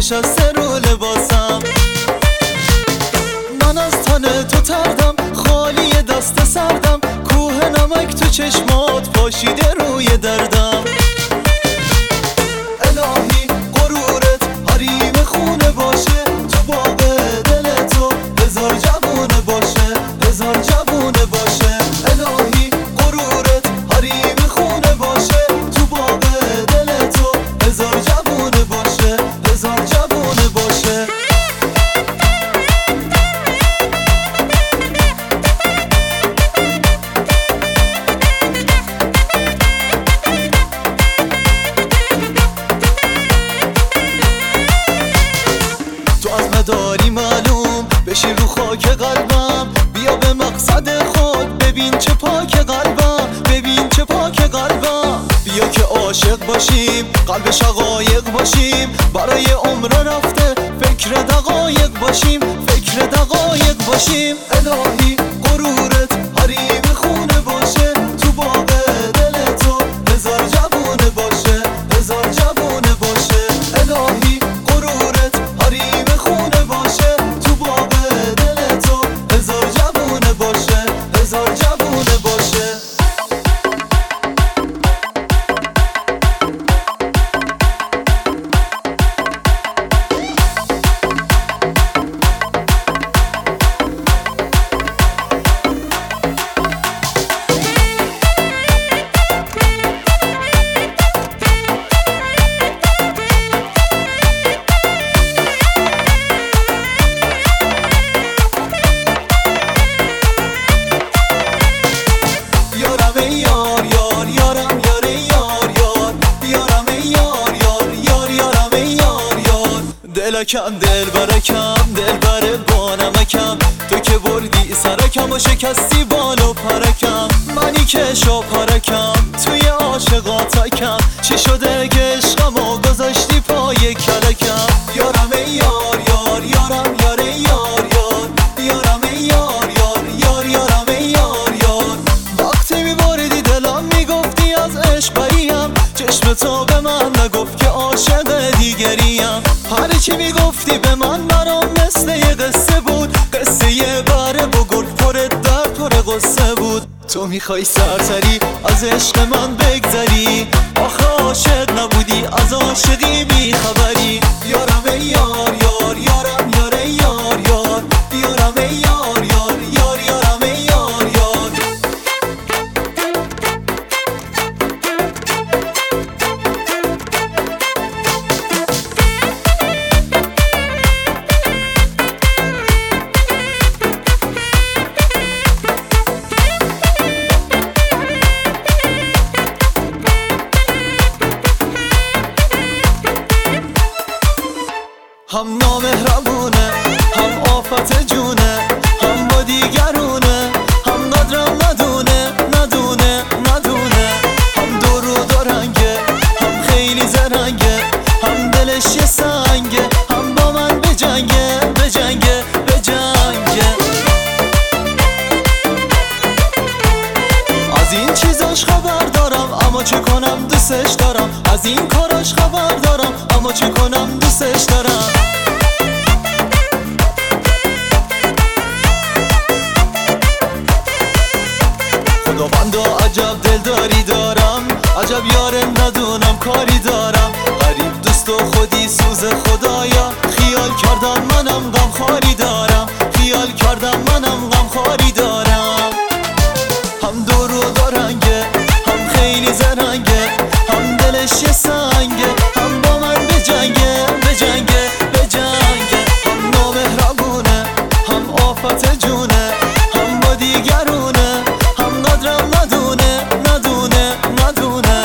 نشسته رو لباسم. من از تن تو تردم، خالی دست سردم، کوه نمک تو چشمات پاشیده روی دردم. الهی غرورت حریم خونه باشه، تو باغ دل تو هزار جوونه باشه، هزار جوونه باشه. الهی غرورت حریم خونه باشه، تو باغ دل تو هزار جوونه باشه، هزار جوونه باشه. داری معلوم بشی رو خاک قلبم، بیا به مقصد خود ببین چه پاک قلبم، ببین چه پاک قلبم. بیا که عاشق باشیم، قلب شقایق باشیم، برای عمر رفته فکر دقایق باشیم، فکر دقایق باشیم. الهی غرورت حریم خونه باشه، تو باغ دل تو هزار جوونه باشه، هزار جوونه باشه. الهی غرورت حریم خونه باشه، تو باغ دل تو هزار جوونه باشه، هزار جوونه باشه. دلکم دل برکم، دل بر بانمکم، تو که بردی سرکم و شکستی بال و پرکم. منی که شاپرکم توی عاشقاتکم، چی شده که عشقم و گذاشتی پای کلکم. یارم ای یار یار، یارم یار ای یار یار، یارم ای یار یار یار، یارم ای یار یار. وقتی میبردی دلم میگفتی از عشق بریم، چشم تو به من نگفت که عاشق دیگریم. هر چی میگفتی به من برام مثل یه قصه بود، قصه یه بره بگرد پر درد پر قصه بود. تو میخوای سرسری از عشق من بگذری، آخه عاشق نبودی از عاشقی بیخبری. یارم ای یار یار، یارم یار ای یار یار، یارم ای یار یار یار، یارم ای یار یار. هم نامهربونه، هم آفت جونه، هم با دیگرونه، هم قدرم ندونه ندونه ندونه. هم دو رو دارنگه، هم خیلی زرنگه، هم دلش یه سنگه، هم با من بجنگه بجنگه بجنگه. از این چیزاش خبر دارم اما چه کنم دوستش دارم، از این کاراش خبر دارم اما چه کنم دوستش دارم. خداوندا عجب دلداری دارم، عجب یار ندونم کاری دارم. غریب دوست و خودی سوز خدایا، خیال کردم منم غم خاری دارم، خیال کردم منم غم خاری دارم. هم دو رو دارنگه، هم خیلی زرنگه، هم دلش یه سنگه، هم با من بجنگه بجنگه بجنگه. هم نامهربونه، هم آفت جونه، هم با دیگرونه، هم قدرم ندونه ندونه ندونه.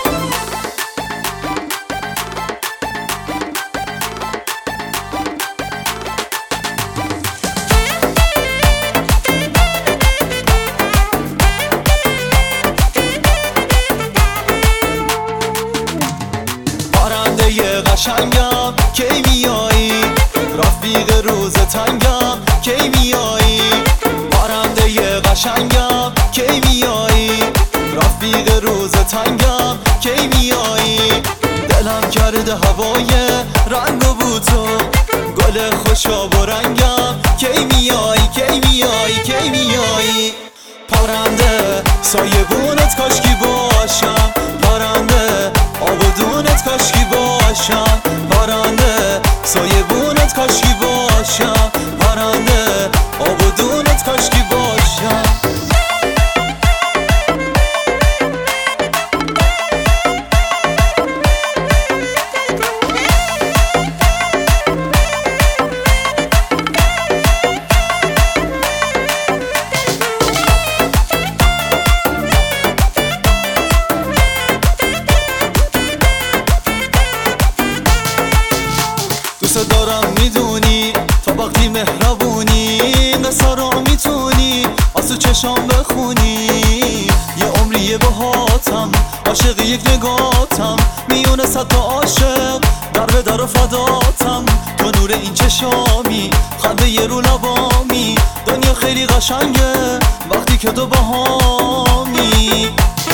قشنگم کی میایی، رفیق روز تنگم کی میایی. پرنده قشنگم کی میایی، رفیق روز تنگم کی میایی. دلم کرده هوای رنگ و بود تو گل خوشاب و رنگم کی میایی کی میایی کی میایی پرنده سایبونت کاشکی باشم پرنده آبادونت کاشکی باشم پرنده سایبونت کاشکی باشم پرنده آبادونت کاشکی باشم دوست دارم میدونی تا وقتی مهربونی قصه را میتونی آسو چشام بخونی یه عمریه باهاتم عاشق یک نگاتم میونه صد تا عاشق در به در و فداتم تو نور این چشامی خنده یه رو لبامی دنیا خیلی قشنگه وقتی که تو باهامی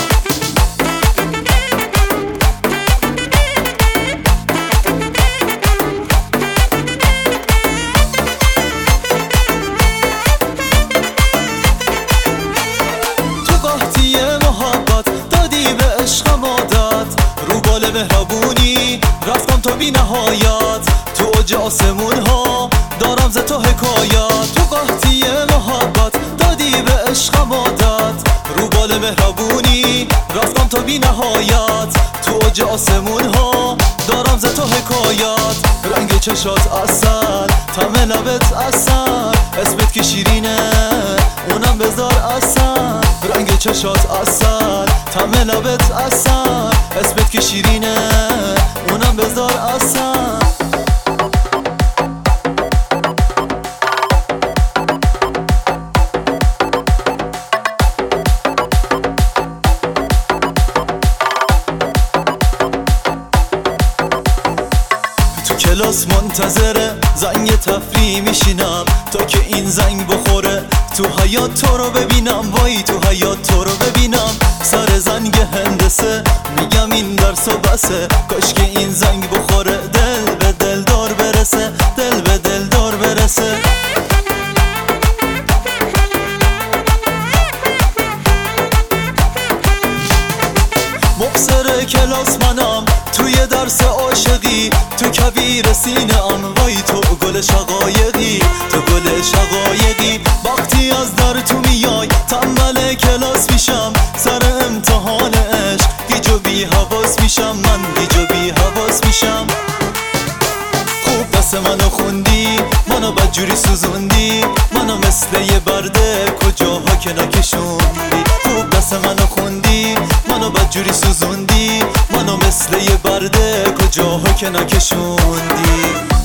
مهربونی رفتم تا بی نهایت تو اوج آسمون ها دارم ز تو حکایت تو قحطی محبت دادی به عشقم عادت رو بال مهربونی رفتم تا بی نهایت تو اوج آسمون ها دارم ز تو حکایت رنگ چشات اصل طعم لبت اصل اسمت که شیرینه اونم بذار اصل رنگ چشات اصل طعم لبت اصل اسمت که شیرینه اونم بذار اصل کلاس منتظره زنگ تفریح میشینم تا که این زنگ بخوره تو حیات تو رو ببینم وای تو حیات تو رو ببینم سر زنگ هندسه میگم این درس و بسه کاش که این زنگ بخوره دل به دل دار برسه دل به دل دار برسه مبصر کلاس منم توی درس عاشقی تو کویر سینه ام وای تو گل شقایقی تو گل شقایقی وقتی از در تو میای تنبل کلاس میشم سر امتحان عشق گیج و بی حواس میشم من گیج و بی حواس میشم خوب دست منو خوندی منو بدجوری سوزوندی منو مثل یه برده کجاها که نکشوندی خوب دست منو خوندی منو بدجوری سوزوندی منو مثل یه برده کجاها که نکشوندی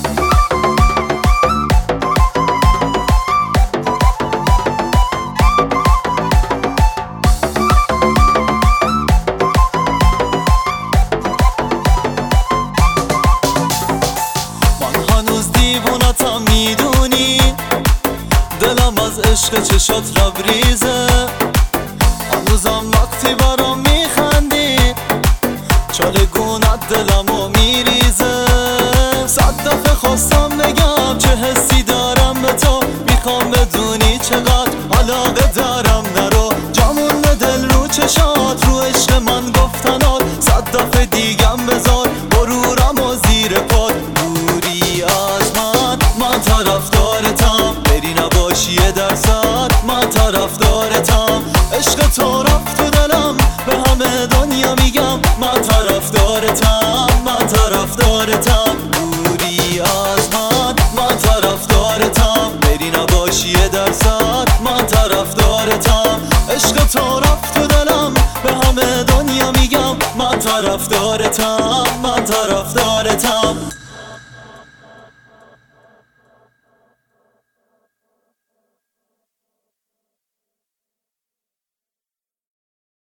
من هنوز دیوونتم میدونی دلم از عشق چشات لبریزه هنوزم وقتی برام میخندی چالگونت دلمو میریزه صد دفعه خواستم بگم چه حسی دارم به تو میخوام بدونی چقدر علاقه دارم